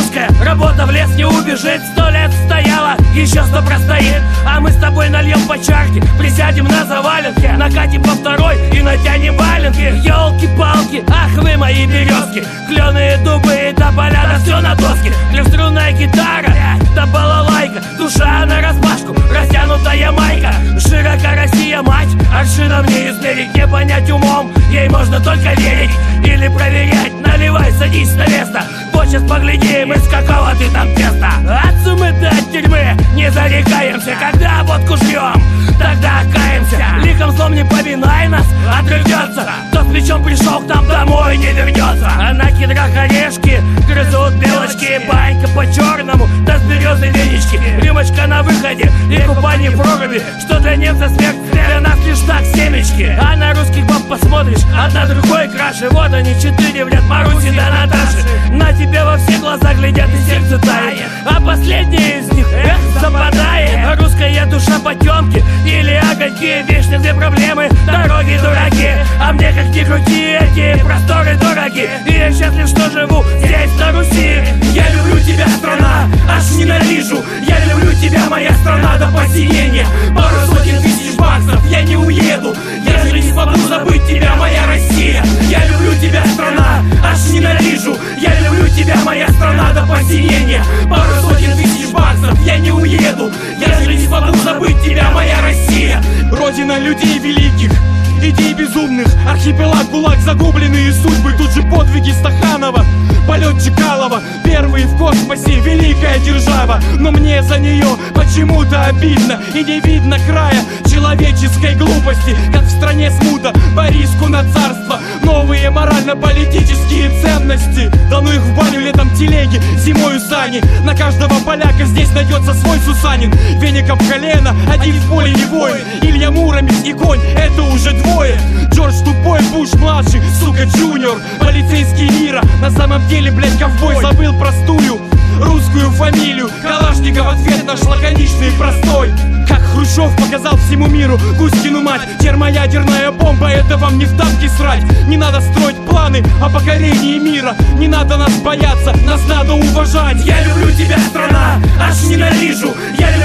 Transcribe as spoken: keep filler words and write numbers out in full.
русская, работа в лес не убежит. Сто лет стояла, еще сто простоит. А мы с тобой нальем по чарке, присядем на заваленке, накатим по второй и натянем валенки. Ёлки-палки, ах вы мои березки, кленые дубы и тополя, да все на доске. Трехструнная гитара, да балалайка, душа нараспашку, растянутая майка. Широка Россия, мать, аршином не измерить, не понять умом, ей можно только верить или проверять. Наливай, садись на место, вот сейчас поглядим, из какого ты там теста. Отцу мы до тюрьмы не зарекаемся, когда водку жрем, тогда каемся. Лихом злом не поминай нас, отрывется, кто с плечом пришел к нам домой не вернется. А на кедрах орешки грызут белочки, банька по-черному, да с березы венички. Рюмочка на выходе и купание в проруби, что для немца смерть, для нас лишь так семечки. А на русских баб посмотришь, одна другой краше. Вот они четыре в ряд, Маруси да Наташи. На тебя во все глаза глядят и сердце тает, а последняя из них, эх, западает. Русская душа потемки или огоньки, вечно две проблемы, дороги дураки. А мне как ни крути, эти просторы дороги, и я счастлив, что живу здесь на Руси. Я люблю тебя, страна, аж ненавижу. Я люблю тебя, моя страна, до посинения. Пару сотен тысяч баксов я не уеду, если не смогу забыть тебя, моя Россия. Я люблю тебя, страна, аж ненавижу. Я люблю тебя, моя страна, до посинения. Пару сотен тысяч баксов я не уеду, если не смогу забыть тебя, моя Россия. Родина людей великих, идей безумных, архипелаг, ГУЛАГ, загубленные судьбы. Тут же подвиги Стаханова, полет Чкалова, первый в космосе, великая держава. Но мне за нее почему-то обидно, и не видно края человеческой глупости. Как в стране смута, Бориску на царство, новые морально-политические ценности. Да ну их в баню, летом телеги, зимою сани. На каждого поляка здесь найдется свой Сусанин. Веников колено, один в поле не воин. Илья Муромец и конь, это уже двое. Джордж тупой, Буш младший, сука, джуниор. Полицейский мира, на самом деле, блять, ковбой. Забыл простую русскую фамилию. Калашников ответ наш лаконичный и простой. Как Хрущев показал всему миру Кузькину мать. Термоядерная бомба, это вам не в тапки срать. Не надо строить планы о покорении мира. Не надо нас бояться, нас надо уважать. Я люблю тебя, страна, аж ненавижу. Я